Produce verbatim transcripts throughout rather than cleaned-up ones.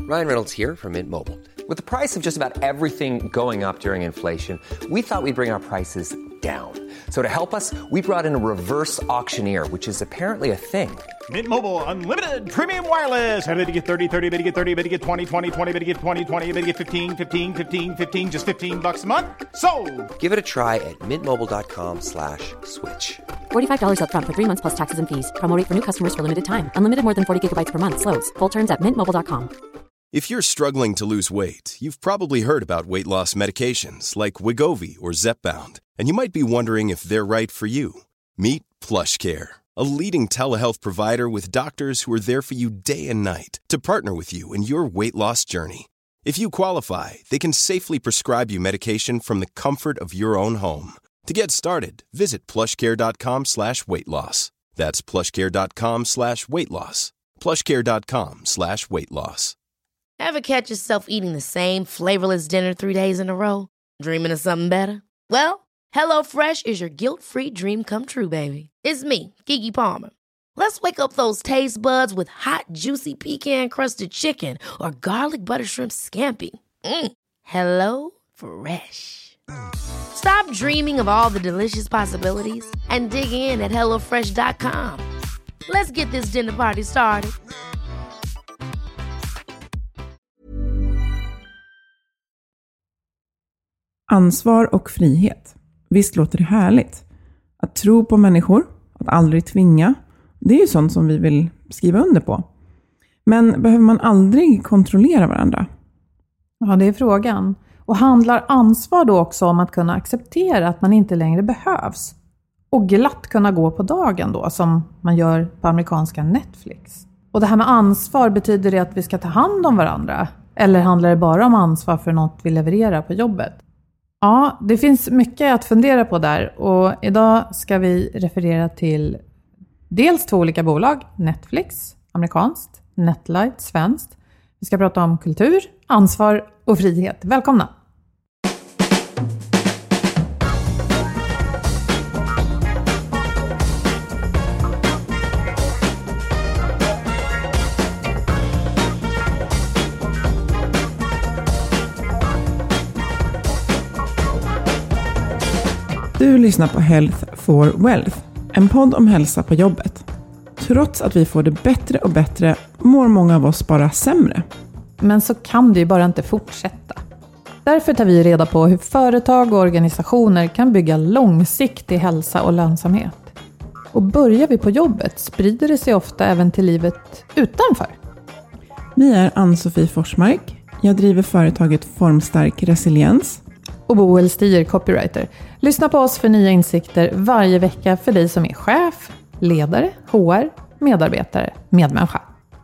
Ryan Reynolds here from Mint Mobile. With the price of just about everything going up during inflation, we thought we'd bring our prices down. So to help us, we brought in a reverse auctioneer, which is apparently a thing. Mint Mobile Unlimited Premium Wireless. How to get thirty, thirty, how to get thirty, how to get twenty, twenty, twenty, how to get twenty, twenty, how to get fifteen, fifteen, fifteen, fifteen, just fifteen bucks a month? Sold! Give it a try at mintmobile.com slash switch. forty-five dollars up front for three months plus taxes and fees. Promo rate for new customers for limited time. Unlimited more than forty gigabytes per month. Slows full terms at mint mobile dot com. If you're struggling to lose weight, you've probably heard about weight loss medications like Wegovy or Zepbound, and you might be wondering if they're right for you. Meet PlushCare, a leading telehealth provider with doctors who are there for you day and night to partner with you in your weight loss journey. If you qualify, they can safely prescribe you medication from the comfort of your own home. To get started, visit plushcare.com slash weight loss. That's plushcare.com slash weight loss. plushcare.com slash weight loss. Ever catch yourself eating the same flavorless dinner three days in a row? Dreaming of something better? Well, HelloFresh is your guilt-free dream come true, baby. It's me, Keke Palmer. Let's wake up those taste buds with hot, juicy pecan-crusted chicken or garlic butter shrimp scampi. Mm. Hello Fresh. Stop dreaming of all the delicious possibilities and dig in at hello fresh dot com. Let's get this dinner party started. Ansvar och frihet. Visst låter det härligt? Att tro på människor, att aldrig tvinga, det är ju sånt som vi vill skriva under på. Men behöver man aldrig kontrollera varandra? Ja, det är frågan. Och handlar ansvar då också om att kunna acceptera att man inte längre behövs? Och glatt kunna gå på dagen då, som man gör på amerikanska Netflix. Och det här med ansvar, betyder det att vi ska ta hand om varandra? Eller handlar det bara om ansvar för något vi levererar på jobbet? Ja, det finns mycket att fundera på där. Och idag ska vi referera till dels två olika bolag. Netflix, amerikanskt, Netlight, svenskt. Vi ska prata om kultur, ansvar och frihet. Välkomna! Du lyssnar på Health for Wealth, en podd om hälsa på jobbet. Trots att vi får det bättre och bättre mår många av oss bara sämre. Men så kan det ju bara inte fortsätta. Därför tar vi reda på hur företag och organisationer kan bygga långsiktig hälsa och lönsamhet. Och börjar vi på jobbet sprider det sig ofta även till livet utanför. Vi är Ann-Sofie Forsmark. Jag driver företaget Formstark Resiliens. Och Boel Stier, copywriter. Lyssna på oss för nya insikter varje vecka för dig som är chef, ledare, H R, medarbetare, medmänniska.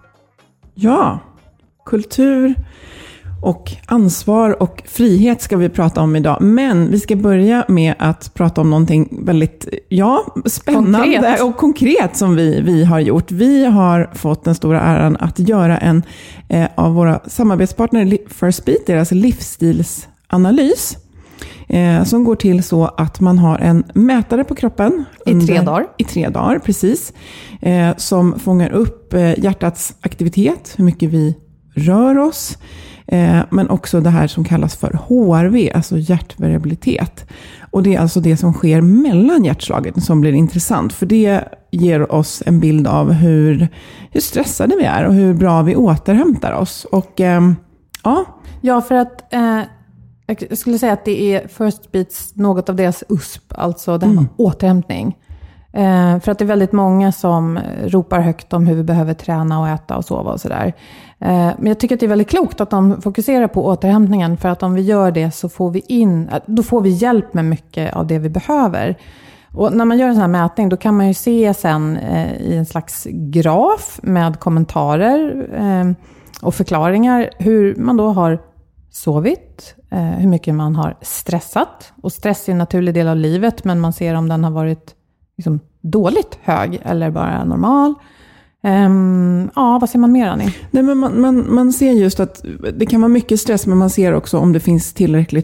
Ja, kultur och ansvar och frihet ska vi prata om idag. Men vi ska börja med att prata om någonting väldigt ja, spännande konkret. och konkret som vi, vi har gjort. Vi har fått den stora äran att göra en eh, av våra samarbetspartner First Beat, deras livsstilsanalys. Eh, som går till så att man har en mätare på kroppen. I under, tre dagar. I tre dagar, precis. Eh, som fångar upp eh, hjärtats aktivitet, hur mycket vi rör oss. Eh, men också det här som kallas för H R V, alltså hjärtvariabilitet. Och det är alltså det som sker mellan hjärtslagen som blir intressant. För det ger oss en bild av hur, hur stressade vi är och hur bra vi återhämtar oss. Och eh, ja. Ja, för att... Eh... Jag skulle säga att det är First Beats, något av deras U S P, alltså det här med mm. återhämtning. Eh, för att det är väldigt många som ropar högt om hur vi behöver träna och äta och sova och sådär. Eh, men jag tycker att det är väldigt klokt att de fokuserar på återhämtningen, för att om vi gör det så får vi in, då får vi hjälp med mycket av det vi behöver. Och när man gör en sån här mätning, då kan man ju se sen eh, i en slags graf med kommentarer eh, och förklaringar hur man då har sovit, eh, hur mycket man har stressat. Och stress är en naturlig del av livet, men man ser om den har varit liksom dåligt hög eller bara normal. Um, ja, vad ser man mer, Annie? Nej, men man, man, man ser just att det kan vara mycket stress, men man ser också om det finns tillräckligt med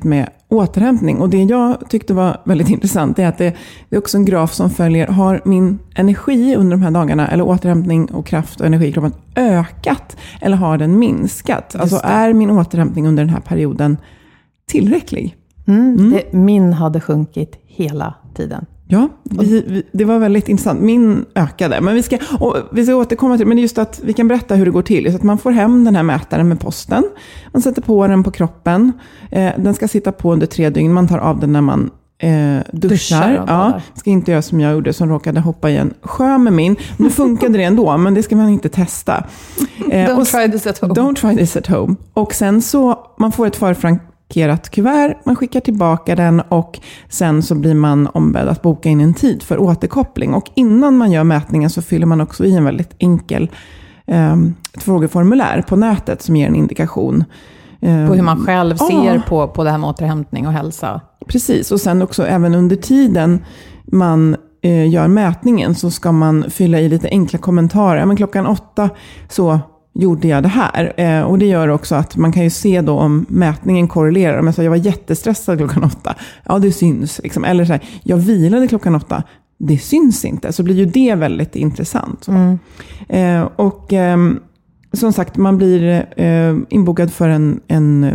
återhämtning. Och det jag tyckte var väldigt intressant är att det, det är också en graf som följer, har min energi under de här dagarna, eller återhämtning och kraft och energi i kroppen ökat eller har den minskat? Alltså är min återhämtning under den här perioden tillräcklig? Mm, mm. Det, min hade sjunkit hela tiden. Ja, vi, vi, det var väldigt intressant. Min ökade. Men vi ska, och vi ska återkomma till, men just att vi kan berätta hur det går till. Så att man får hem den här mätaren med posten. Man sätter på den på kroppen. Eh, den ska sitta på under tre dygn. Man tar av den när man eh, duschar. duschar ja, ska inte göra som jag gjorde, som råkade hoppa i en sjö med min. Nu funkade det ändå, men det ska man inte testa. Eh, don't och, try this at home. Don't try this at home. Och sen så, man får ett förfrank kuvert, man skickar tillbaka den och sen så blir man ombedd att boka in en tid för återkoppling. Och innan man gör mätningen så fyller man också i en väldigt enkel eh, ett frågeformulär på nätet som ger en indikation. Eh, på hur man själv ser ah, på, på det här med återhämtning och hälsa. Precis, och sen också även under tiden man eh, gör mätningen så ska man fylla i lite enkla kommentarer. Men klockan åtta så gjorde jag det här. Eh, och det gör också att man kan ju se då om mätningen korrelerar. Om jag sa jag var jättestressad klockan åtta. Ja, det syns. Liksom. Eller så här, jag vilade klockan åtta. Det syns inte. Så blir ju det väldigt intressant. Mm. Eh, och eh, som sagt, man blir eh, inbokad för en, en,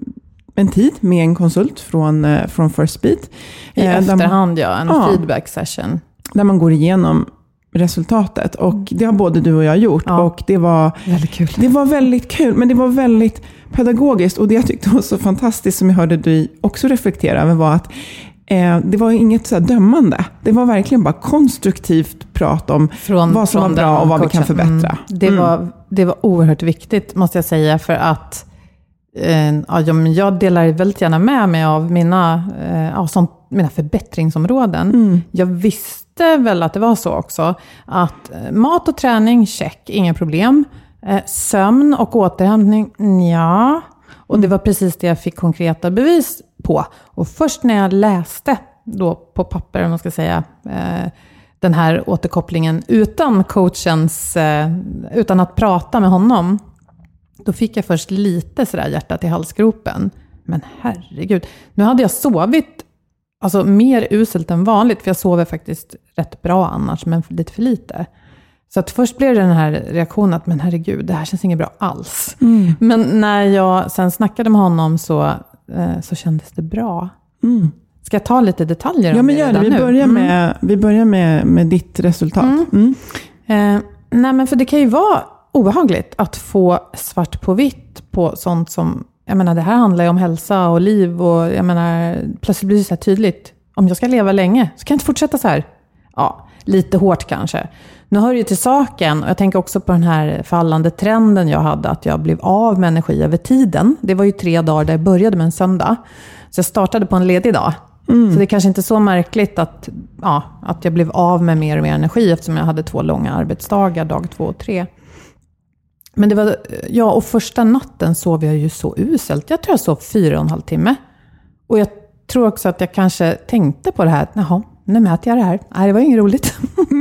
en tid med en konsult från, eh, från First Beat. I eh, efterhand, ja. En ja, feedback session. Där man går igenom resultatet. Och det har både du och jag gjort. Ja, och det var väldigt kul. Det var väldigt kul, men det var väldigt pedagogiskt. Och det jag tyckte var så fantastiskt, som jag hörde dig också reflektera över, var att eh, det var inget så här dömande. Det var verkligen bara konstruktivt prat om från, vad som var bra och vad coachen. Vi kan förbättra. Mm. Det, mm. var, det var oerhört viktigt, måste jag säga, för att eh, ja, jag delar väldigt gärna med mig av mina, eh, ja, som, mina förbättringsområden. Mm. Jag visste väl att det var så också, att mat och träning, check, inga problem. Eh, sömn och återhämtning, ja. Och det var precis det jag fick konkreta bevis på. Och först när jag läste då på papper, om man ska säga, eh, den här återkopplingen utan coachens, eh, utan att prata med honom, då fick jag först lite sådär hjärtat i halsgropen. Men herregud, nu hade jag sovit alltså mer uselt än vanligt, för jag sover faktiskt rätt bra annars, men lite för lite. Så att först blev det den här reaktionen att, men herregud, det här känns inget bra alls. Mm. Men när jag sen snackade med honom så, eh, så kändes det bra. Mm. Ska jag ta lite detaljer om ja, men gör det. Vi nu? börjar, med, mm. vi börjar med, med ditt resultat. Mm. Mm. Eh, nej, men för det kan ju vara obehagligt att få svart på vitt på sånt som, jag menar, det här handlar ju om hälsa och liv, och jag menar, plötsligt blir det så här tydligt. Om jag ska leva länge så kan jag inte fortsätta så här. Ja, lite hårt kanske. Nu hör det ju till saken, och jag tänker också på den här fallande trenden jag hade, att jag blev av med energi över tiden. Det var ju tre dagar där jag började med en söndag. Så jag startade på en ledig dag. Mm. Så det är kanske inte så märkligt att, ja, att jag blev av med mer och mer energi, eftersom jag hade två långa arbetsdagar, dag två och tre. Men det var, ja, och första natten sov jag ju så uselt. Jag tror jag sov fyra och en halv timme. Och jag tror också att jag kanske tänkte på det här. Jaha, nu mäter jag det här. Nej, det var inget roligt.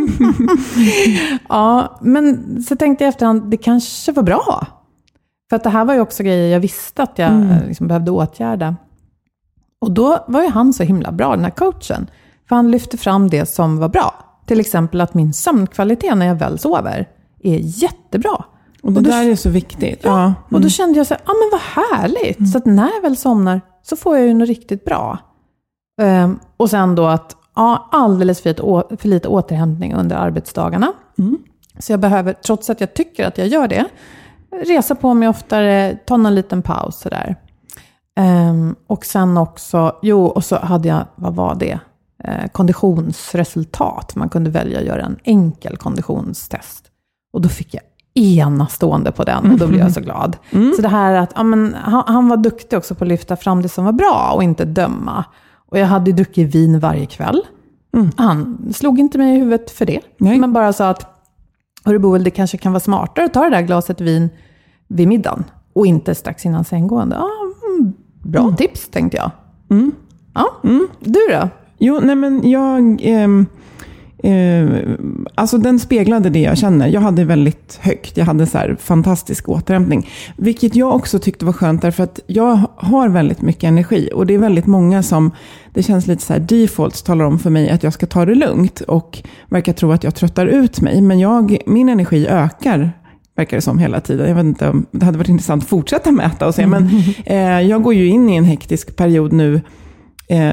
Ja, men så tänkte jag efterhand, det kanske var bra. För att det här var ju också grejer jag visste att jag mm. liksom behövde åtgärda. Och då var ju han så himla bra, den här coachen. För han lyfte fram det som var bra. Till exempel att min sömnkvalitet när jag väl sover är jättebra. Och det och då, där är så viktigt. Ja, ja. Mm. Och då kände jag så här, ja men vad härligt. Mm. Så att när jag väl somnar så får jag ju något riktigt bra. Um, och sen då att, ja, alldeles för, ett, för lite återhämtning under arbetsdagarna. Mm. Så jag behöver, trots att jag tycker att jag gör det, resa på mig oftare, ta en liten paus sådär. Um, och sen också, jo, och så hade jag, vad var det? Uh, konditionsresultat. Man kunde välja att göra en enkel konditionstest. Och då fick jag enastående på den, och då blev jag så glad. Mm. Så det här att, ja, men, han, han var duktig också på att lyfta fram det som var bra och inte döma. Och jag hade druckit vin varje kväll. Mm. Han slog inte mig i huvudet för det. Nej. Men bara sa att, hörru Boel, det kanske kan vara smartare att ta det där glaset vin vid middagen och inte strax innan sänggående. Ja, bra mm. tips, tänkte jag. Mm. Ja, mm. Du då? Jo, nej men jag... Eh, Eh, alltså den speglade det jag känner. Jag hade väldigt högt. Jag hade så här fantastisk återhämtning. Vilket jag också tyckte var skönt, därför att jag har väldigt mycket energi. Och det är väldigt många som, det känns lite så här defaults talar om för mig att jag ska ta det lugnt. Och verkar tro att jag tröttar ut mig. Men jag, min energi ökar, verkar det som, hela tiden. Jag vet inte om det hade varit intressant att fortsätta mäta och se. Men eh, jag går ju in i en hektisk period nu eh,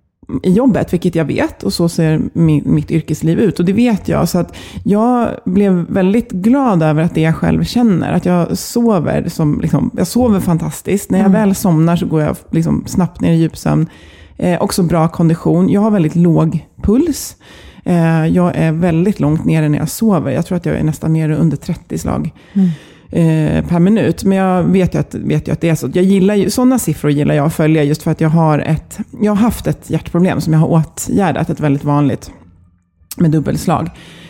i jobbet, vilket jag vet, och så ser min, mitt yrkesliv ut, och det vet jag, så att jag blev väldigt glad över att det jag själv känner, att jag sover som, liksom, jag sover fantastiskt, när jag mm. väl somnar så går jag liksom snabbt ner i djupsömn, eh, också bra kondition, jag har väldigt låg puls, eh, jag är väldigt långt nere när jag sover, jag tror att jag är nästan nere under trettio slag mm. Eh, per minut. Men jag vet ju att, vet ju att det är så. Jag gillar ju, sådana siffror gillar jag att följa, just för att jag har ett, jag har haft ett hjärtproblem som jag har åtgärdat, ett väldigt vanligt med dubbelslag.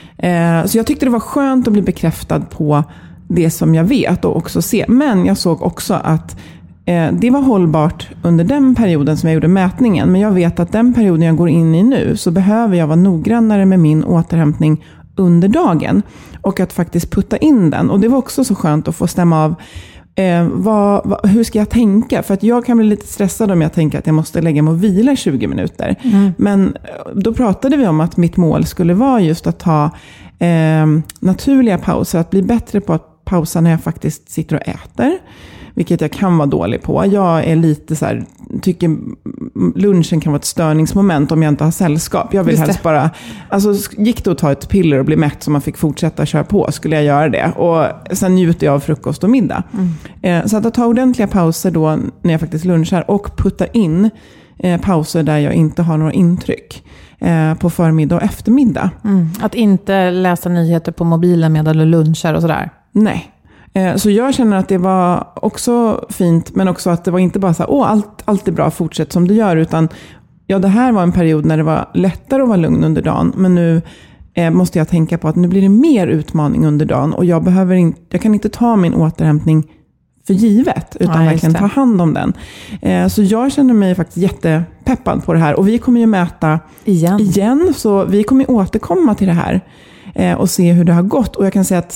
Eh, så jag tyckte det var skönt att bli bekräftad på det som jag vet och också se. Men jag såg också att eh, det var hållbart under den perioden som jag gjorde mätningen. Men jag vet att den perioden jag går in i nu, så behöver jag vara noggrannare med min återhämtning under dagen. Och att faktiskt putta in den. Och det var också så skönt att få stämma av eh, vad, vad, hur ska jag tänka? För att jag kan bli lite stressad om jag tänker att jag måste lägga mig och vila tjugo minuter. Mm. Men då pratade vi om att mitt mål skulle vara just att ta eh, naturliga pauser. Att bli bättre på att pausa när jag faktiskt sitter och äter. Vilket jag kan vara dålig på. Jag är lite så här, tycker lunchen kan vara ett störningsmoment om jag inte har sällskap. Jag vill helst bara, alltså gick det att ta ett piller och bli mätt så man fick fortsätta köra på, skulle jag göra det. Och sen njuter jag av frukost och middag. Mm. Så att ta ordentliga pauser då när jag faktiskt lunchar, och putta in eh, pauser där jag inte har några intryck eh, på förmiddag och eftermiddag. Mm. Att inte läsa nyheter på mobilen medan du lunchar och sådär? Nej. Så jag känner att det var också fint, men också att det var inte bara så här, åh, allt, allt är bra, fortsätt som du gör, utan ja, det här var en period när det var lättare att vara lugn under dagen, men nu eh, måste jag tänka på att nu blir det mer utmaning under dagen, och jag, behöver inte, jag kan inte ta min återhämtning för givet, utan ja, verkligen ta hand om den. Eh, så jag känner mig faktiskt jättepeppad på det här, och vi kommer ju mäta igen, igen så vi kommer återkomma till det här eh, och se hur det har gått, och jag kan säga att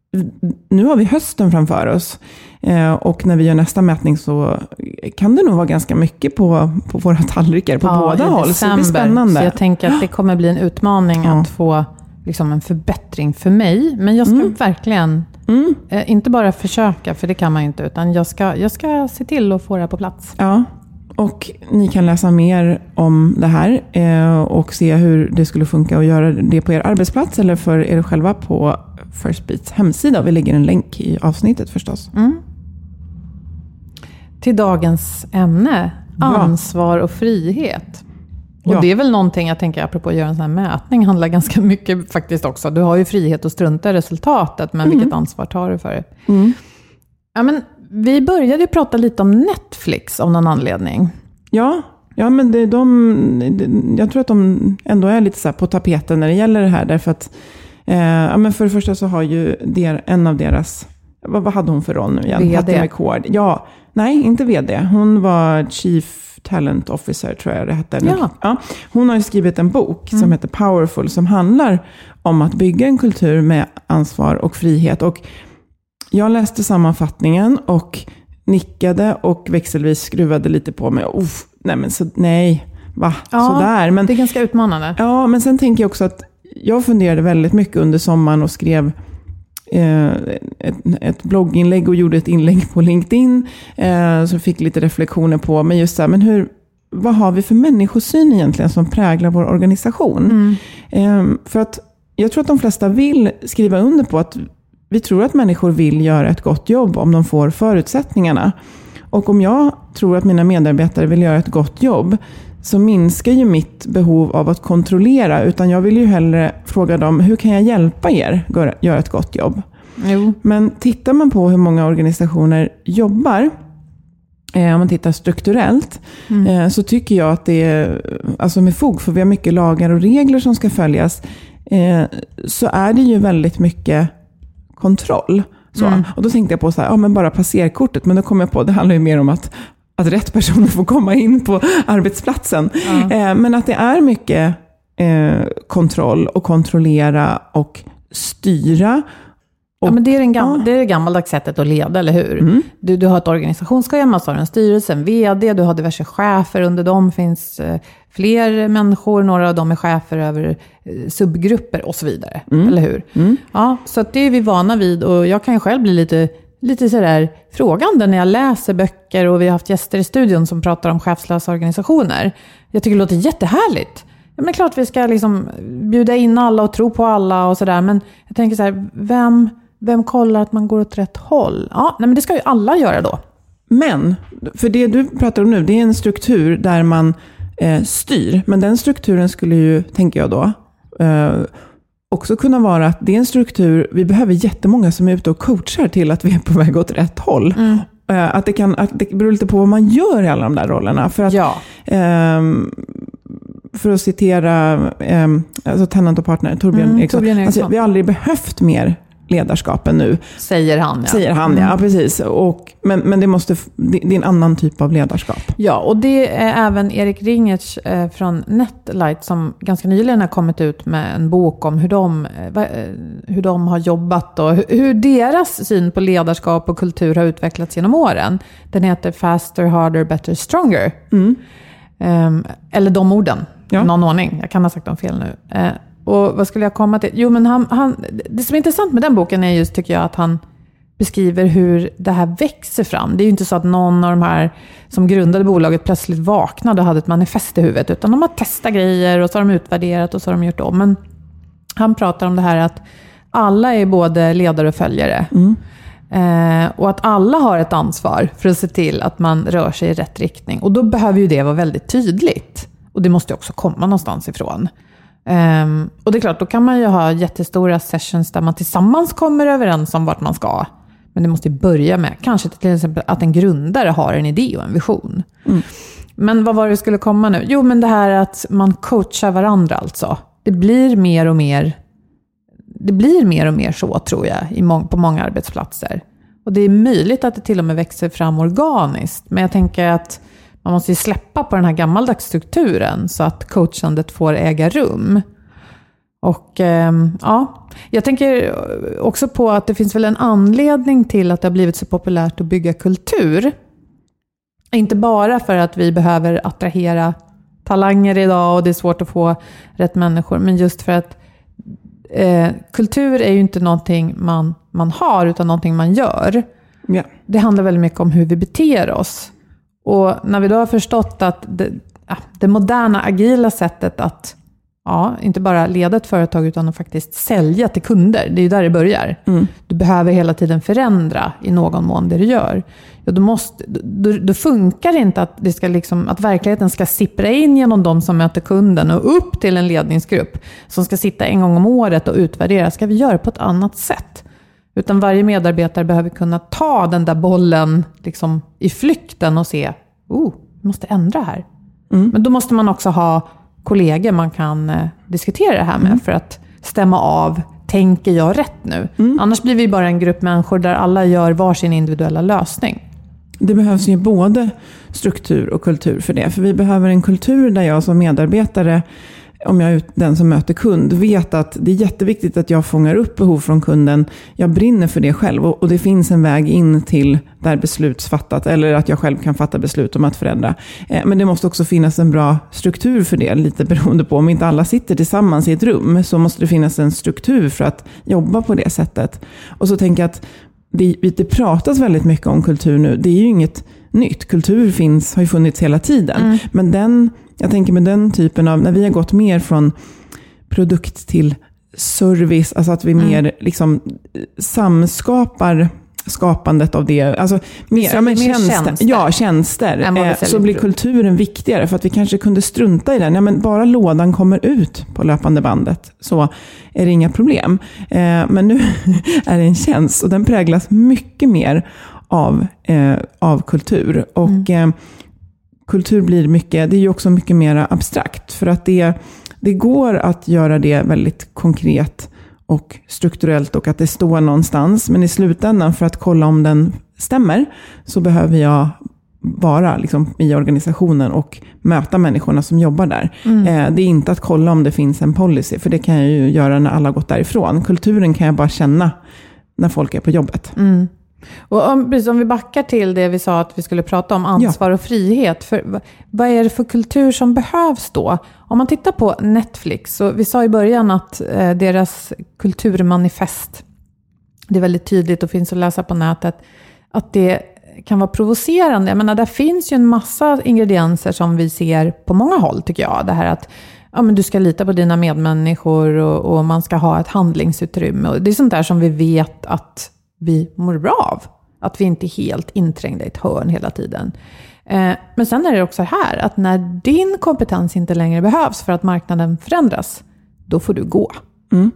nu har vi hösten framför oss, eh, och när vi gör nästa mätning så kan det nog vara ganska mycket på, på våra tallrikar på ja, båda håll. Så det blir spännande. Så jag tänker att det kommer bli en utmaning ja. att få liksom en förbättring för mig. Men jag ska mm. verkligen mm. Eh, inte bara försöka, för det kan man inte, utan jag ska, jag ska se till att få det på plats. Ja, och ni kan läsa mer om det här eh, och se hur det skulle funka att göra det på er arbetsplats eller för er själva på First Beats hemsida. Vi lägger en länk i avsnittet förstås. Mm. Till dagens ämne, ansvar och frihet. Och ja. det är väl någonting jag tänker, apropå att göra en sån här mätning, handlar ganska mycket faktiskt också. Du har ju frihet att strunta i resultatet, men mm. vilket ansvar tar du för det? Mm. Ja, men vi började ju prata lite om Netflix av någon anledning. Ja, ja men det, de, jag tror att de ändå är lite så här på tapeten när det gäller det här. Därför att, eh, ja, men för det första så har ju der, en av deras, vad, vad hade hon för roll nu igen? V D. Patty McCord. Ja, nej, inte V D. Hon var Chief Talent Officer, tror jag det hette. Ja. Ja, hon har ju skrivit en bok som mm. heter Powerful, som handlar om att bygga en kultur med ansvar och frihet. Och jag läste sammanfattningen och nickade och växelvis skruvade lite på mig. Uff, nej men så, nej, va? Ja, sådär. Men, det är ganska utmanande. Ja, men sen tänker jag också att jag funderade väldigt mycket under sommaren och skrev eh, ett, ett blogginlägg och gjorde ett inlägg på LinkedIn. Eh, så fick lite reflektioner på, men just så här, men hur, vad har vi för människosyn egentligen som präglar vår organisation? Mm. Eh, för att jag tror att de flesta vill skriva under på att vi tror att människor vill göra ett gott jobb om de får förutsättningarna. Och om jag tror att mina medarbetare vill göra ett gott jobb, så minskar ju mitt behov av att kontrollera. Utan jag vill ju hellre fråga dem, hur kan jag hjälpa er att göra ett gott jobb? Jo. Men tittar man på hur många organisationer jobbar, eh, om man tittar strukturellt, mm. eh, så tycker jag att det är, alltså med fog, för vi har mycket lagar och regler som ska följas, eh, så är det ju väldigt mycket kontroll. Så. Mm. Och då tänkte jag på så här, ja men bara passerkortet, men då kom jag på, det handlar ju mer om att, att rätt personer får komma in på arbetsplatsen. Mm. Eh, men att det är mycket eh, kontroll och kontrollera och styra. Och, ja, men det är, den gam- ja. det är det gammaldags sättet att leda, eller hur? Mm. Du, du har ett organisationsschema, så har du en styrelse, en vd, du har diverse chefer, under dem finns eh, fler människor, några av dem är chefer över eh, subgrupper och så vidare, mm. eller hur? Mm. Ja, så att det är vi vana vid, och jag kan ju själv bli lite, lite sådär frågande när jag läser böcker, och vi har haft gäster i studion som pratar om chefslösa organisationer. Jag tycker det låter jättehärligt. Ja, men klart vi ska liksom bjuda in alla och tro på alla och sådär, men jag tänker så här, vem... Vem kollar att man går åt rätt håll? Ja, nej, men det ska ju alla göra då. Men, för det du pratar om nu, det är en struktur där man eh, styr. Men den strukturen skulle ju, tänker jag då, eh, också kunna vara att det är en struktur, vi behöver jättemånga som är ute och coachar till att vi är på väg åt rätt håll. Mm. Eh, att, det kan, att det beror lite på vad man gör i alla de där rollerna. För att... Ja. Eh, för att citera eh, alltså Tennant och partner, Torbjörn mm, Eriksson. Torbjörn Eriksson. Alltså, vi har aldrig behövt mer ledarskapen nu. Säger han, ja. Säger han, ja. Precis. Och, men men det, måste, det är en annan typ av ledarskap. Ja, och det är även Erik Ringertz eh, från Netlight som ganska nyligen har kommit ut med en bok om hur de, eh, hur de har jobbat och hur, hur deras syn på ledarskap och kultur har utvecklats genom åren. Den heter Faster, Harder, Better, Stronger. Mm. Um, eller de orden, ja. Någon ordning. Jag kan ha sagt dem fel nu. Uh, Och vad skulle jag komma till? Jo, men han, han, det som är intressant med den boken är just, tycker jag, att han beskriver hur det här växer fram. Det är ju inte så att någon av de här som grundade bolaget plötsligt vaknade och hade ett manifest i huvudet, utan de har testat grejer och så har de utvärderat och så har de gjort om. Men han pratar om det här att alla är både ledare och följare. Mm. Eh, och att alla har ett ansvar för att se till att man rör sig i rätt riktning. Och då behöver ju det vara väldigt tydligt. Och det måste ju också komma någonstans ifrån. Um, och det är klart, då kan man ju ha jättestora sessions där man tillsammans kommer överens om vart man ska. Men det måste ju börja med kanske till exempel att en grundare har en idé och en vision. Mm. Men vad var det vi skulle komma nu? Jo, men det här att man coachar varandra alltså. Det blir mer och mer det blir mer och mer så, tror jag, i må- på många arbetsplatser. Och det är möjligt att det till och med växer fram organiskt. Men jag tänker att man måste ju släppa på den här gammaldags strukturen så att coachandet får äga rum. Och eh, ja, jag tänker också på att det finns väl en anledning till att det har blivit så populärt att bygga kultur. Inte bara för att vi behöver attrahera talanger idag och det är svårt att få rätt människor, men just för att eh, kultur är ju inte någonting man, man har utan någonting man gör. Ja. Det handlar väldigt mycket om hur vi beter oss. Och när vi då har förstått att det, ja, det moderna agila sättet att ja, inte bara leda ett företag utan att faktiskt sälja till kunder, det är ju där det börjar. Mm. Du behöver hela tiden förändra i någon mån det du gör. Ja, då, måste, då, då funkar det inte att, det ska liksom, att verkligheten ska sippra in genom de som möter kunden och upp till en ledningsgrupp som ska sitta en gång om året och utvärdera. Ska vi göra på ett annat sätt? Utan varje medarbetare behöver kunna ta den där bollen liksom i flykten och se, oh, vi måste ändra här. Mm. Men då måste man också ha kollegor man kan eh, diskutera det här med mm. för att stämma av, tänker jag rätt nu? Mm. Annars blir vi bara en grupp människor där alla gör varsin individuella lösning. Det behövs ju både struktur och kultur för det. För vi behöver en kultur där jag som medarbetare, om jag är den som möter kund, vet att det är jätteviktigt att jag fångar upp behov från kunden. Jag brinner för det själv och det finns en väg in till där besluts fattat eller att jag själv kan fatta beslut om att förändra. Men det måste också finnas en bra struktur för det, lite beroende på om inte alla sitter tillsammans i ett rum så måste det finnas en struktur för att jobba på det sättet. Och så tänker jag att det, det pratas väldigt mycket om kultur nu. Det är ju inget nytt. Kultur finns, har ju funnits hela tiden. Mm. Men den, jag tänker med den typen av, när vi har gått mer från produkt till service, alltså att vi mm. mer liksom samskapar skapandet av det, alltså mer, ja, men mer tjänster, tjänster. Ja, tjänster eh, så blir kulturen viktigare för att vi kanske kunde strunta i den. Ja, men bara lådan kommer ut på löpande bandet så är det inga problem. Eh, men nu är det en tjänst och den präglas mycket mer av, eh, av kultur och mm. eh, kultur blir mycket, det är ju också mycket mer abstrakt för att det, det går att göra det väldigt konkret och strukturellt och att det står någonstans. Men i slutändan för att kolla om den stämmer så behöver jag vara liksom, i organisationen och möta människorna som jobbar där. Mm. Eh, det är inte att kolla om det finns en policy, för det kan jag ju göra när alla har gått därifrån. Kulturen kan jag bara känna när folk är på jobbet. Mm. Och om, precis, om vi backar till det vi sa att vi skulle prata om, ansvar ja. och frihet. För, vad är det för kultur som behövs då? Om man tittar på Netflix, så vi sa i början att eh, deras kulturmanifest, det är väldigt tydligt och finns att läsa på nätet, att det kan vara provocerande. Jag menar, där finns ju en massa ingredienser som vi ser på många håll, tycker jag. Det här att ja, men du ska lita på dina medmänniskor och, och man ska ha ett handlingsutrymme. Och det är sånt där som vi vet att vi mår bra av. Att vi inte är helt inträngda i ett hörn hela tiden. Eh, men sen är det också här att när din kompetens inte längre behövs för att marknaden förändras, då får du gå. Mm.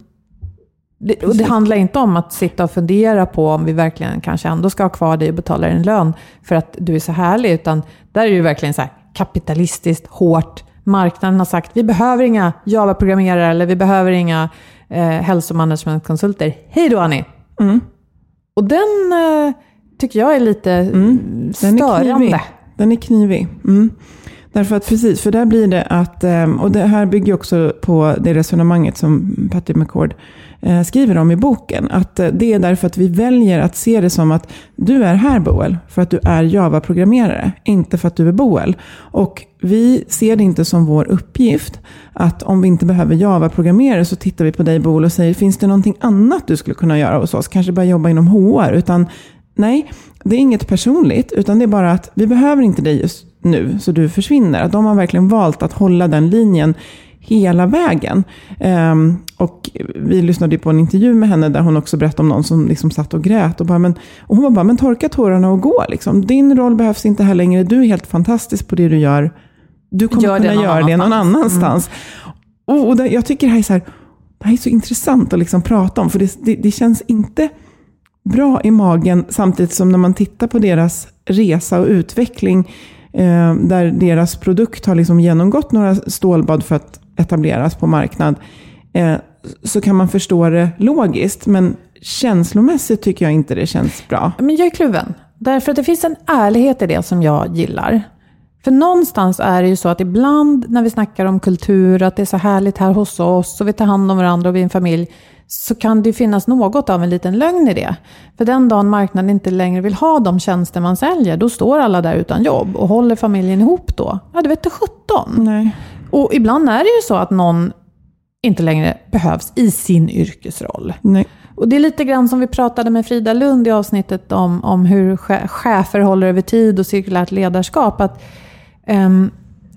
Det, och det handlar inte om att sitta och fundera på om vi verkligen kanske ändå ska ha kvar dig och betala en lön för att du är så härlig, utan där är det ju verkligen så här kapitalistiskt, hårt. Marknaden har sagt, vi behöver inga Java-programmerare eller vi behöver inga eh, hälsomanagementkonsulter. Hej då, Annie! Mm. Och den eh, tycker jag är lite mm. den störande. Är knivig. Den är knivig. Mm. Därför att precis, för där blir det att, och det här bygger också på det resonemanget som Patty McCord skriver om i boken, att det är därför att vi väljer att se det som att du är här, Boel, för att du är Java-programmerare, inte för att du är Boel. Och vi ser det inte som vår uppgift att om vi inte behöver Java-programmerare så tittar vi på dig, Boel, och säger, finns det någonting annat du skulle kunna göra hos oss? Kanske börja jobba inom H R, utan nej, det är inget personligt, utan det är bara att vi behöver inte dig just nu så du försvinner. Att de har verkligen valt att hålla den linjen hela vägen. Um, och vi lyssnade på en intervju med henne där hon också berättade om någon som liksom satt och grät och bara, men, och hon var bara, men torka tårarna och gå liksom. Din roll behövs inte här längre, du är helt fantastisk på det du gör. Du kommer gör kunna göra det någon annanstans. Mm. Och, och där, jag tycker det här är så här, det här är så intressant att liksom prata om, för det, det, det känns inte bra i magen, samtidigt som när man tittar på deras resa och utveckling eh, där deras produkt har liksom genomgått några stålbad för att etableras på marknad, eh, så kan man förstå det logiskt, men känslomässigt tycker jag inte det känns bra. Men jag är kluven, därför att det finns en ärlighet i det som jag gillar. För någonstans är det ju så att ibland när vi snackar om kultur, att det är så härligt här hos oss och vi tar hand om varandra och vi är en familj, så kan det finnas något av en liten lögn i det. För den dagen marknaden inte längre vill ha de tjänster man säljer, då står alla där utan jobb och håller familjen ihop då. Ja, det vet du sjutton. Nej. Och ibland är det ju så att någon inte längre behövs i sin yrkesroll. Nej. Och det är lite grann som vi pratade med Frida Lund i avsnittet om, om hur chefer håller över tid och cirkulärt ledarskap. Att, um,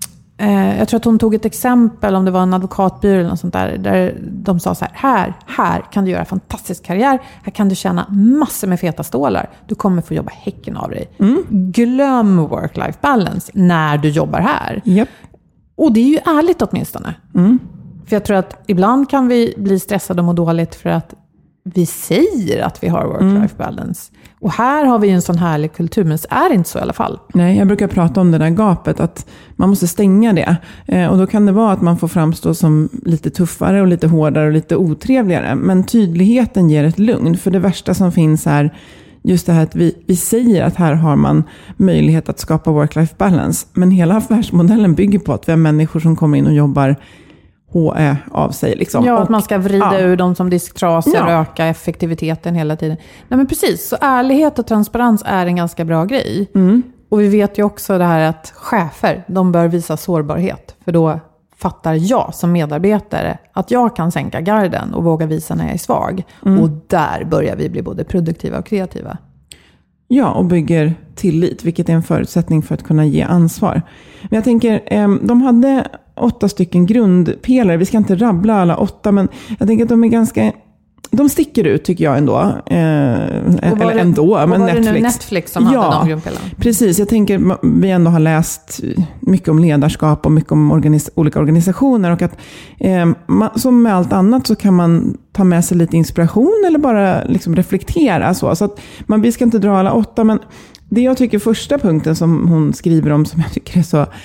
uh, jag tror att hon tog ett exempel, om det var en advokatbyrå eller något sånt där, där de sa så här, här, här kan du göra fantastisk karriär, här kan du tjäna massor med feta stålar, du kommer få jobba häcken av dig. Mm. Glöm work-life balance när du jobbar här. Yep. Och det är ju ärligt åtminstone. Mm. För jag tror att ibland kan vi bli stressade och må dåligt för att vi säger att vi har work-life balance. Mm. Och här har vi en sån härlig kultur, men det är inte så i alla fall. Nej, jag brukar prata om det där gapet, att man måste stänga det. Eh, och då kan det vara att man får framstå som lite tuffare och lite hårdare och lite otrevligare. Men tydligheten ger ett lugn, för det värsta som finns är just det här att vi, vi säger att här har man möjlighet att skapa work-life balance. Men hela affärsmodellen bygger på att vi har människor som kommer in och jobbar H Ä av sig. Liksom. Ja, och att man ska vrida ja. ur dem som disktrasor och ja. öka effektiviteten hela tiden. Nej, men precis, så ärlighet och transparens är en ganska bra grej. Mm. Och vi vet ju också det här att chefer, de bör visa sårbarhet. För då fattar jag som medarbetare att jag kan sänka garden och våga visa när jag är svag. Mm. Och där börjar vi bli både produktiva och kreativa. Ja, och bygger tillit, vilket är en förutsättning för att kunna ge ansvar. Men jag tänker, de hade åtta stycken grundpelare. Vi ska inte rabbla alla åtta, men jag tänker att de är ganska... De sticker ut tycker jag ändå. Eh, eller det, ändå, men var Netflix. Det nu Netflix som ja, hade de grundpelarna? Precis. Jag tänker vi ändå har läst mycket om ledarskap och mycket om organis- olika organisationer. Och att eh, man, som med allt annat så kan man ta med sig lite inspiration eller bara liksom reflektera. Så, så att man, vi ska inte dra alla åtta, men det jag tycker första punkten som hon skriver om, som jag tycker är så,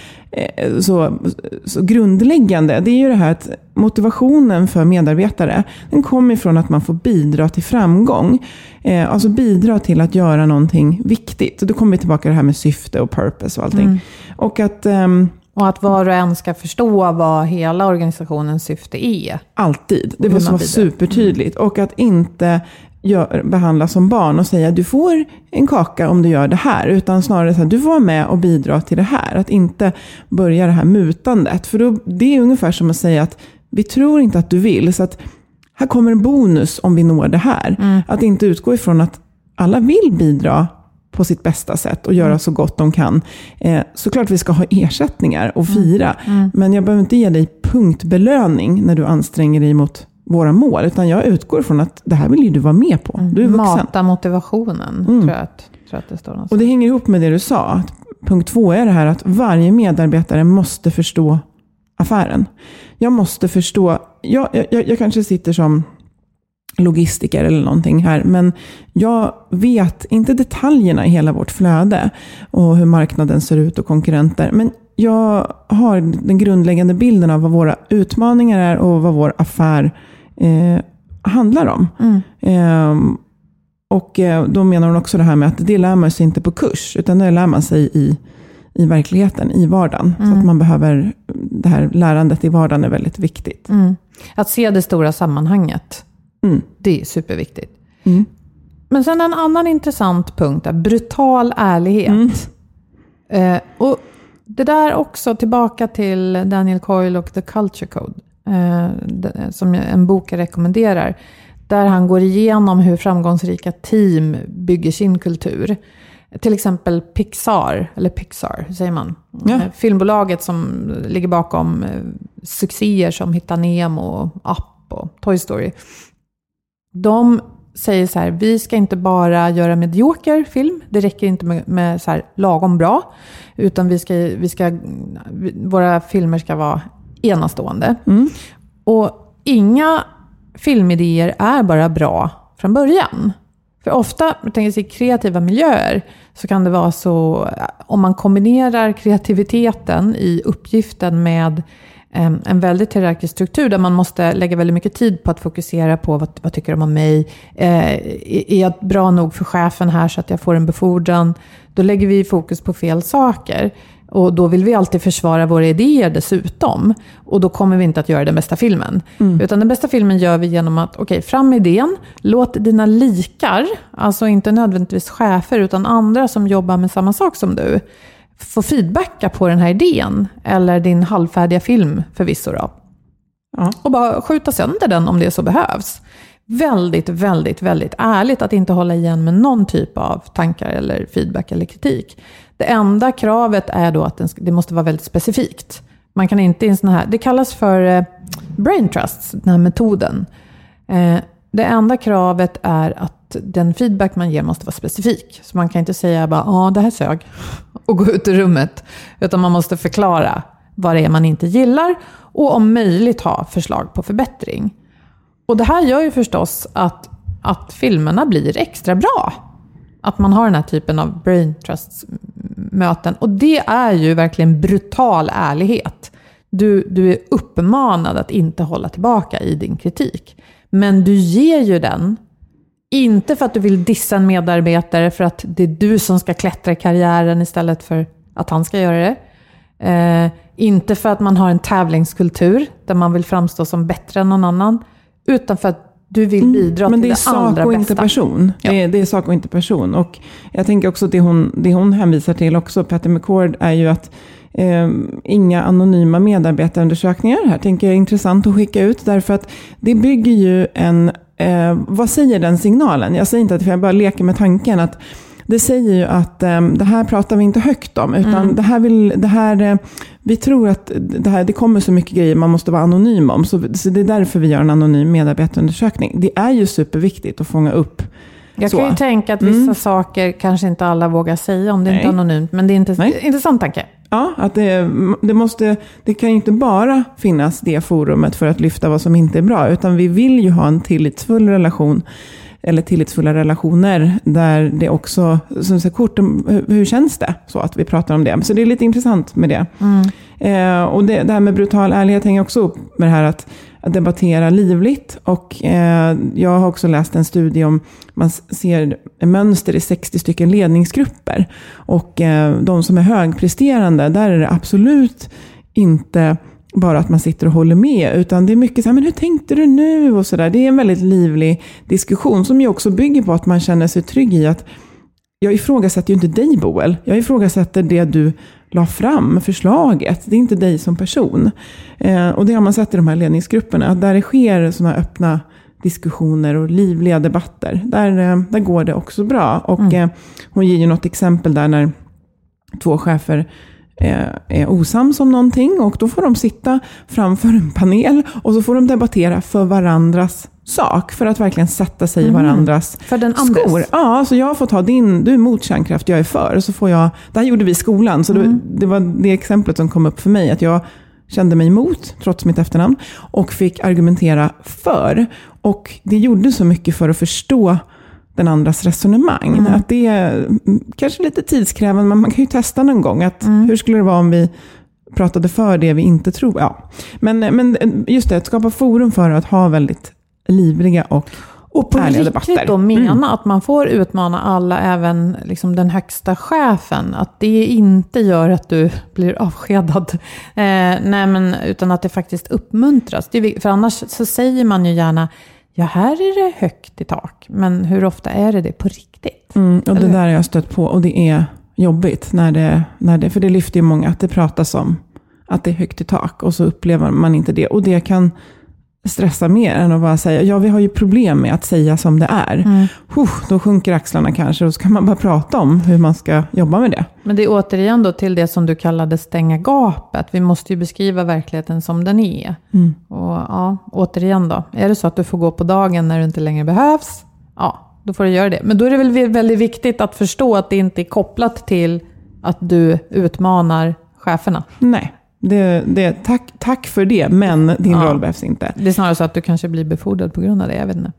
så, så grundläggande, det är ju det här att motivationen för medarbetare, den kommer ifrån att man får bidra till framgång. Eh, alltså bidra till att göra någonting viktigt. Och då kommer vi tillbaka till det här med syfte och purpose och allting. Mm. Och att... Um, Och att var och en ska förstå vad hela organisationens syfte är. Alltid. Det måste vara supertydligt. Mm. Och att inte gör, behandla som barn och säga du får en kaka om du gör det här. Utan snarare så här, du får vara med och bidra till det här. Att inte börja det här mutandet. För då, det är ungefär som att säga att vi tror inte att du vill. Så att här kommer en bonus om vi når det här. Mm. Att inte utgå ifrån att alla vill bidra på sitt bästa sätt och göra mm. så gott de kan. Eh, såklart vi ska ha ersättningar och fira. Mm. Mm. Men jag behöver inte ge dig punktbelöning när du anstränger dig mot våra mål. Utan jag utgår från att det här vill ju du vara med på. Du är vuxen. Mata motivationen, mm. tror, jag att, tror jag att det står någonstans. Och det hänger ihop med det du sa. Att punkt två är det här att varje medarbetare måste förstå affären. Jag måste förstå... Jag, jag, jag kanske sitter som... logistiker eller någonting här. Men jag vet inte detaljerna i hela vårt flöde och hur marknaden ser ut och konkurrenter. Men jag har den grundläggande bilden av vad våra utmaningar är och vad vår affär eh, handlar om. Mm. Eh, och då menar hon också det här med att det lär man sig inte på kurs, utan det lär man sig i, i verkligheten, i vardagen. Mm. Så att man behöver, det här lärandet i vardagen är väldigt viktigt. Mm. Att se det stora sammanhanget. Mm. Det är superviktigt. Mm. Men sen en annan intressant punkt är brutal ärlighet. Mm. Eh, och det där också tillbaka till Daniel Coyle och The Culture Code. Eh, det, som en bok jag rekommenderar. Där han går igenom hur framgångsrika team bygger sin kultur. Till exempel Pixar, eller Pixar, hur säger man? Ja. Eh, filmbolaget som ligger bakom eh, succéer som Hitta Nemo, Up och Toy Story. De säger så här, vi ska inte bara göra medioker film. Det räcker inte med, med så här lagom bra. Utan vi ska, vi ska, våra filmer ska vara enastående. Mm. Och inga filmidéer är bara bra från början. För ofta, jag tänker sig kreativa miljöer, så kan det vara så, om man kombinerar kreativiteten i uppgiften med en väldigt hierarkisk struktur där man måste lägga väldigt mycket tid på att fokusera på vad, vad tycker de om mig. Eh, är jag bra nog för chefen här så att jag får en befordran? Då lägger vi fokus på fel saker. Och då vill vi alltid försvara våra idéer dessutom. Och då kommer vi inte att göra den bästa filmen. Mm. Utan den bästa filmen gör vi genom att, okej, okay, fram idén. Låt dina likar, alltså inte nödvändigtvis chefer utan andra som jobbar med samma sak som du, få feedbacka på den här idén eller din halvfärdiga film förvisso då. Ja. Och bara skjuta sönder den om det så behövs. Väldigt, väldigt, väldigt ärligt att inte hålla igen med någon typ av tankar eller feedback eller kritik. Det enda kravet är då att den, det måste vara väldigt specifikt. Man kan inte i en sån här, det kallas för eh, brain trust, den här metoden. Eh, det enda kravet är att den feedback man ger måste vara specifik. Så man kan inte säga bara, ja det här sög och gå ut ur rummet. Utan man måste förklara vad det är man inte gillar och om möjligt ha förslag på förbättring. Och det här gör ju förstås att, att filmerna blir extra bra. Att man har den här typen av brain trust-möten. Och det är ju verkligen brutal ärlighet. Du, du är uppmanad att inte hålla tillbaka i din kritik. Men du ger ju den, inte för att du vill dissa en medarbetare, för att det är du som ska klättra i karriären istället för att han ska göra det. Eh, inte för att man har en tävlingskultur där man vill framstå som bättre än någon annan. Utan för att du vill bidra mm, till det, det andra bästa. Men det är sak och inte person. Ja. Det, är, det är sak och inte person. Och jag tänker också det hon, det hon hänvisar till också, Patty McCord, är ju att eh, inga anonyma medarbetarundersökningar. Här tänker jag är intressant att skicka ut. Därför att det bygger ju en... Eh, vad säger den signalen? Jag säger inte att jag bara leker med tanken att det säger ju att um, det här pratar vi inte högt om, utan mm. det här vill, det här, uh, vi tror att det här, det kommer så mycket grejer man måste vara anonym om, så, så det är därför vi gör en anonym medarbetarundersökning. Det är ju superviktigt att fånga upp. Jag så. kan ju tänka att vissa mm. saker kanske inte alla vågar säga om det Nej. Inte är anonymt, men det är inte en intressant tanke. Ja, att det, det måste, det kan ju inte bara finnas det forumet för att lyfta vad som inte är bra, utan vi vill ju ha en tillitsfull relation eller tillitsfulla relationer där det också som så kort, hur känns det så att vi pratar om det. Så det är lite intressant med det. Mm. Eh, och det, det här med brutal ärlighet hänger också upp med det här att, att debattera livligt. Och eh, jag har också läst en studie om man ser mönster i sextio stycken ledningsgrupper. Och eh, de som är högpresterande, där är det absolut inte bara att man sitter och håller med, utan det är mycket så här, men hur tänkte du nu? Och så där. Det är en väldigt livlig diskussion som ju också bygger på att man känner sig trygg i att jag ifrågasätter ju inte dig, Boel. Jag ifrågasätter det du la fram, förslaget. Det är inte dig som person. Eh, och det har man sett i de här ledningsgrupperna, att där det sker sådana öppna diskussioner och livliga debatter, där, eh, där går det också bra. Och mm. eh, hon ger ju något exempel där när två chefer är osams om någonting, och då får de sitta framför en panel och så får de debattera för varandras sak, för att verkligen sätta sig i varandras mm. för den skor. andres. Ja, så jag får ta din, du är emot kärnkraft, jag är för, så får jag, det här gjorde vi i skolan, så mm. det, det var det exemplet som kom upp för mig, att jag kände mig emot trots mitt efternamn och fick argumentera för, och det gjorde så mycket för att förstå den andras resonemang. Mm. Att det är kanske lite tidskrävande, men man kan ju testa någon gång. Att mm. hur skulle det vara om vi pratade för det vi inte tror? Ja. Men, men just det, att skapa forum för att ha väldigt livliga och, och på ärliga riktigt debatter. Då mena mm. att man får utmana alla, även liksom den högsta chefen. Att det inte gör att du blir avskedad. Eh, nej, men, utan att det faktiskt uppmuntras. Det är, för annars så säger man ju gärna, ja, här är det högt i tak. Men hur ofta är det det på riktigt? Mm, och Eller? Det där har jag stött på. Och det är jobbigt. När det, när det, för det lyfter ju många att det pratas om att det är högt i tak. Och så upplever man inte det. Och det kan stressa mer än att bara säga, ja, vi har ju problem med att säga som det är. Mm. Huh, då sjunker axlarna kanske. Och så kan man bara prata om hur man ska jobba med det. Men det är återigen då till det som du kallade stänga gapet. Vi måste ju beskriva verkligheten som den är. Mm. Och ja, återigen då. Är det så att du får gå på dagen när du inte längre behövs? Ja, då får du göra det. Men då är det väl väldigt viktigt att förstå att det inte är kopplat till att du utmanar cheferna. Nej. Det, det, tack, tack för det, men din ja. roll behövs inte. Det är snarare så att du kanske blir befordrad på grund av det, jag vet inte.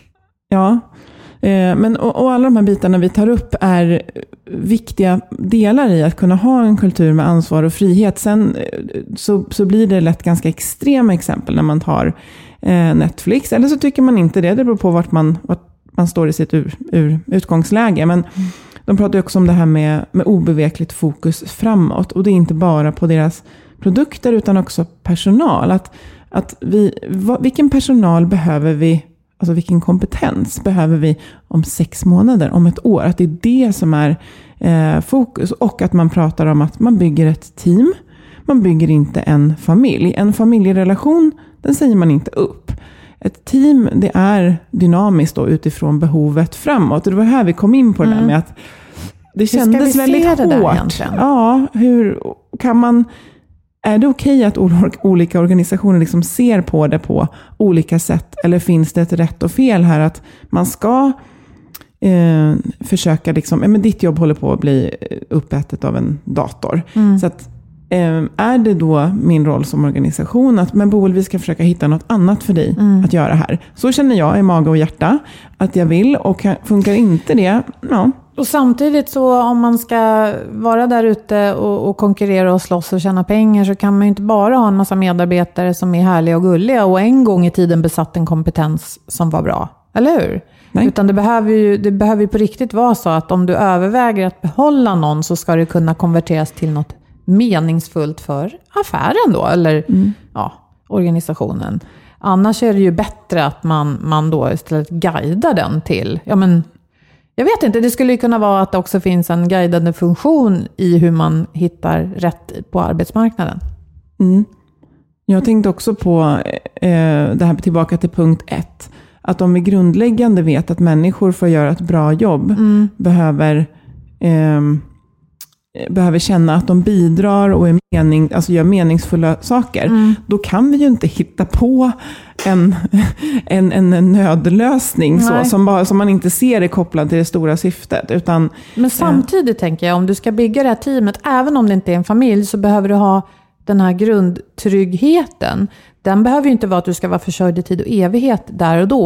Ja, eh, men och, och alla de här bitarna vi tar upp är viktiga delar i att kunna ha en kultur med ansvar och frihet. Sen så, så blir det lätt ganska extrema exempel när man tar eh, Netflix. Eller så tycker man inte det, det beror på vart man, vart man står i sitt ur, ur utgångsläge. Men mm. de pratar ju också om det här med, med obevekligt fokus framåt. Och det är inte bara på deras produkter utan också personal. Att, att vi, vad, vilken personal behöver vi, alltså vilken kompetens behöver vi om sex månader, om ett år? Att det är det som är eh, fokus. Och att man pratar om att man bygger ett team. Man bygger inte en familj. En familjerelation, den säger man inte upp. Ett team, det är dynamiskt då utifrån behovet framåt. Och det var här vi kom in på det mm. där med att det kändes väldigt hårt. Ja, hur kan man... Är det okej att olika organisationer liksom ser på det på olika sätt? Eller finns det ett rätt och fel här? Att man ska eh, försöka, liksom, eh, men ditt jobb håller på att bli uppätet av en dator. Mm. Så att, eh, är det då min roll som organisation att men Boel, vi ska försöka hitta något annat för dig mm. att göra här? Så känner jag i mage och hjärta att jag vill, och funkar inte det, ja. Och samtidigt så om man ska vara där ute och, och konkurrera och slåss och tjäna pengar, så kan man ju inte bara ha en massa medarbetare som är härliga och gulliga och en gång i tiden besatt en kompetens som var bra. Eller hur? Nej. Utan det behöver ju det behöver ju på riktigt vara så att om du överväger att behålla någon, så ska det kunna konverteras till något meningsfullt för affären då, eller mm. ja, organisationen. Annars är det ju bättre att man, man då istället guidar den till, ja men jag vet inte, det skulle ju kunna vara att det också finns en guidande funktion i hur man hittar rätt på arbetsmarknaden. Mm. Jag tänkte också på eh, det här tillbaka till punkt ett. Att om vi grundläggande vet att människor får göra ett bra jobb mm. behöver, eh, behöver känna att de bidrar och är mening, alltså gör meningsfulla saker. Mm. Då kan vi ju inte hitta på en, en, en nödlösning så, som, bara, som man inte ser är kopplad till det stora syftet. Utan, Men samtidigt eh, tänker jag, om du ska bygga det här teamet, även om det inte är en familj, så behöver du ha den här grundtryggheten. Den behöver ju inte vara att du ska vara försörjd i tid och evighet där och då.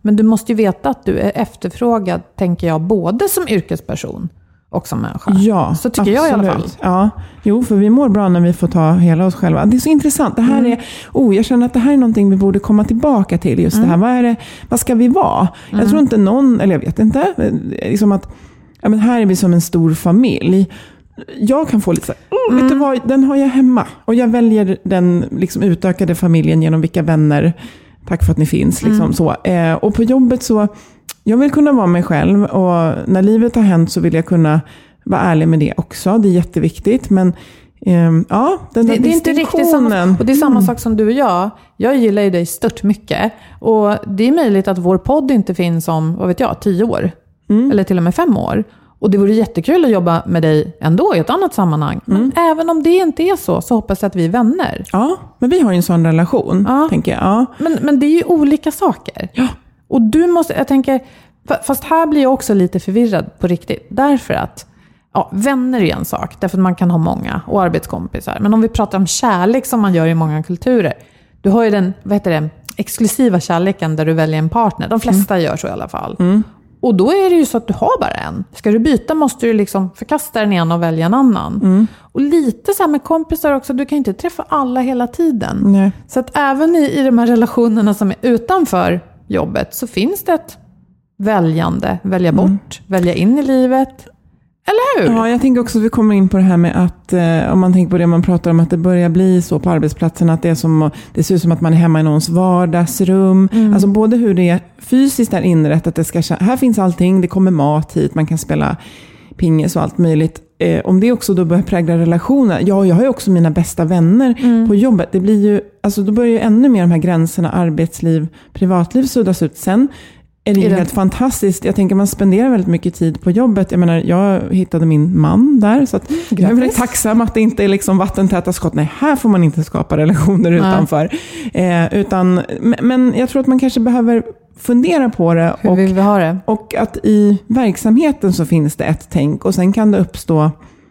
Men du måste ju veta att du är efterfrågad, tänker jag, både som yrkesperson och som människa. Ja, så tycker absolut. jag i alla fall. Ja, jo, för vi mår bra när vi får ta hela oss själva. Det är så intressant. Det här mm. är, oh, jag känner att det här är någonting vi borde komma tillbaka till. Just mm. det här. Vad är det, vad ska vi vara? Mm. Jag tror inte någon, eller jag vet inte, liksom att ja, men här är vi som en stor familj. Jag kan få lite så här, oh, mm. vet du vad, den har jag hemma. Och jag väljer den liksom utökade familjen genom vilka vänner. Tack för att ni finns. Liksom, mm. så. Eh, och på jobbet så, jag vill kunna vara mig själv. Och när livet har hänt så vill jag kunna vara ärlig med det också. Det är jätteviktigt. Men eh, ja, den där det, det är inte riktigt samma, och det är samma mm. sak som du och jag. Jag gillar ju dig stört mycket. Och det är möjligt att vår podd inte finns om, vad vet jag, tio år. Mm. Eller till och med fem år. Och det vore jättekul att jobba med dig ändå i ett annat sammanhang. Men mm. även om det inte är så, så hoppas jag att vi är vänner. Ja, men vi har ju en sån relation, ja. tänker jag. Ja. Men, men det är ju olika saker. Ja. Och du måste, jag tänker, fast här blir jag också lite förvirrad på riktigt. Därför att, ja, vänner är en sak. Därför att man kan ha många och arbetskompisar. Men om vi pratar om kärlek som man gör i många kulturer. Du har ju den, vad heter det, exklusiva kärleken där du väljer en partner. De flesta mm. gör så i alla fall. Mm. Och då är det ju så att du har bara en. Ska du byta måste du liksom förkasta den ena och välja en annan. Mm. Och lite så här med kompisar också. Du kan inte träffa alla hela tiden. Nej. Så att även i, i de här relationerna som är utanför jobbet så finns det ett väljande. Välja bort, mm. välja in i livet. Eller hur? Ja, jag tänker också att vi kommer in på det här med att eh, om man tänker på det man pratar om, att det börjar bli så på arbetsplatsen att det är som, det ser ut som att man är hemma i någons vardagsrum. Mm. Alltså både hur det är fysiskt är inrättat, det ska, här finns allting, det kommer mat hit, man kan spela pingis och allt möjligt. Eh, om det också då börjar prägla relationer. Ja, jag har ju också mina bästa vänner mm. på jobbet. Det blir ju, alltså då börjar ju ännu mer de här gränserna arbetsliv, privatliv suddas ut. Sen är det ju helt fantastiskt. Jag tänker man spenderar väldigt mycket tid på jobbet. Jag menar, jag hittade min man där. Så att jag är väldigt tacksam att det inte är liksom vattentäta skott. Nej, här får man inte skapa relationer Nej. utanför. Eh, utan, men jag tror att man kanske behöver fundera på det. Hur och, vill vi ha det? Och att i verksamheten så finns det ett tänk. Och sen kan det uppstå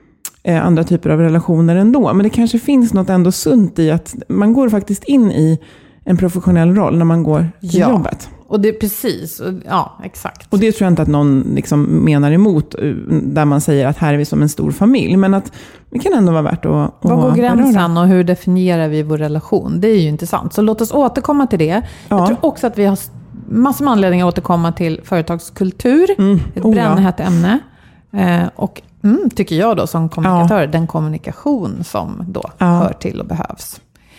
eh, andra typer av relationer ändå. Men det kanske finns något ändå sunt i att man går faktiskt in i en professionell roll när man går till ja. jobbet. Och det är precis, ja, exakt. Och det tror jag inte att någon liksom menar emot, där man säger att här är vi som en stor familj. Men att det kan ändå vara värt att... att Vad går gränsen och hur definierar vi vår relation? Det är ju intressant. Så låt oss återkomma till det. Ja. Jag tror också att vi har massor med anledning att återkomma till företagskultur. Mm. Ett oh, brännhett ja. ämne. Eh, och mm, tycker jag då som kommunikatör, ja. den kommunikation som då ja. hör till och behövs.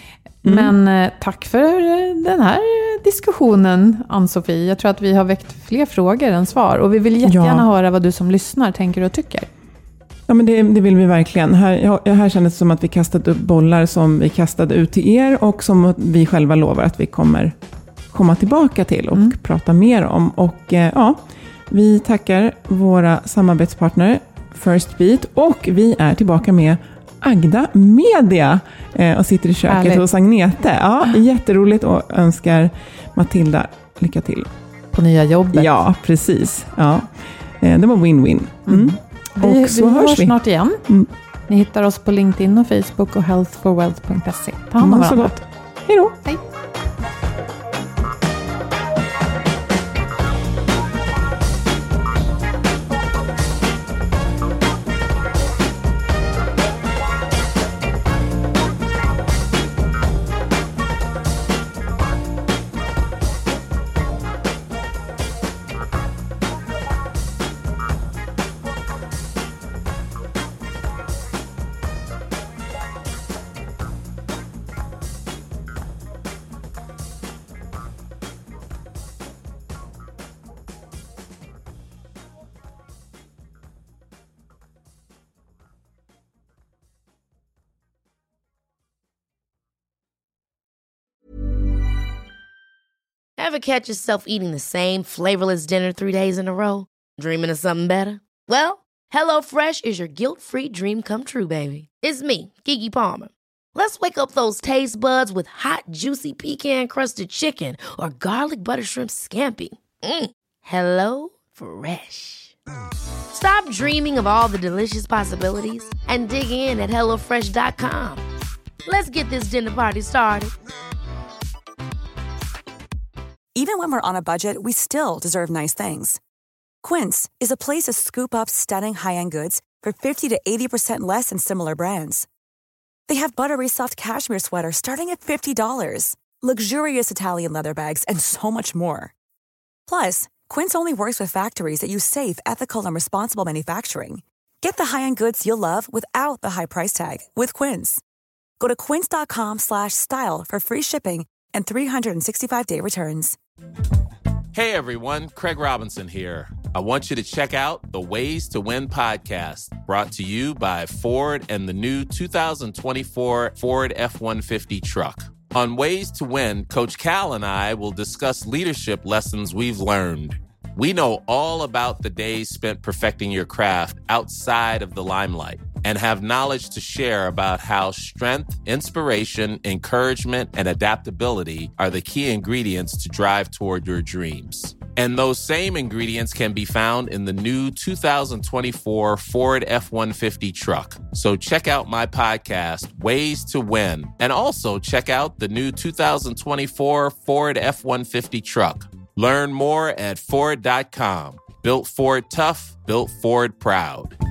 Mm. Men eh, tack för den här diskussionen, Ann-Sofie. Jag tror att vi har väckt fler frågor än svar. Och vi vill jättegärna ja. höra vad du som lyssnar tänker och tycker. Ja, men det, det vill vi verkligen. Här, ja, här kändes det som att vi kastade upp bollar som vi kastade ut till er. Och som vi själva lovar att vi kommer komma tillbaka till och mm. prata mer om. Och eh, ja, vi tackar våra samarbetspartner First Beat. Och vi är tillbaka med Agda Media eh, och sitter i köket Härligt. hos Agnete. Ja, jätteroligt och önskar Matilda lycka till. På nya jobbet. Ja, precis. Ja. Eh, det var win-win. Mm. Mm. Vi, och så vi hörs hörs vi. snart igen. Mm. Ni hittar oss på LinkedIn och Facebook och health for wealth punkt se. Ta hand om varandra. Så gott. Hej då. Hej. Ever catch yourself eating the same flavorless dinner three days in a row? Dreaming of something better? Well, HelloFresh is your guilt-free dream come true, baby. It's me, Keke Palmer. Let's wake up those taste buds with hot, juicy pecan-crusted chicken or garlic butter shrimp scampi. Mm. Hello Fresh. Stop dreaming of all the delicious possibilities and dig in at hello fresh dot com. Let's get this dinner party started. Even when we're on a budget, we still deserve nice things. Quince is a place to scoop up stunning high-end goods for fifty to eighty percent less than similar brands. They have buttery soft cashmere sweaters starting at fifty dollars, luxurious Italian leather bags, and so much more. Plus, Quince only works with factories that use safe, ethical, and responsible manufacturing. Get the high-end goods you'll love without the high price tag with Quince. Go to quince.com slash style for free shipping and three sixty-five day returns. Hey everyone, Craig Robinson here. I want you to check out the Ways to Win podcast, brought to you by Ford and the new two thousand twenty-four Ford F one fifty truck. On Ways to Win, Coach Cal and I will discuss leadership lessons we've learned. We know all about the days spent perfecting your craft outside of the limelight and have knowledge to share about how strength, inspiration, encouragement, and adaptability are the key ingredients to drive toward your dreams. And those same ingredients can be found in the new two thousand twenty-four Ford F one fifty truck. So check out my podcast, Ways to Win, and also check out the new two thousand twenty-four Ford F one fifty truck. Learn more at Ford dot com. Built Ford tough, built Ford proud.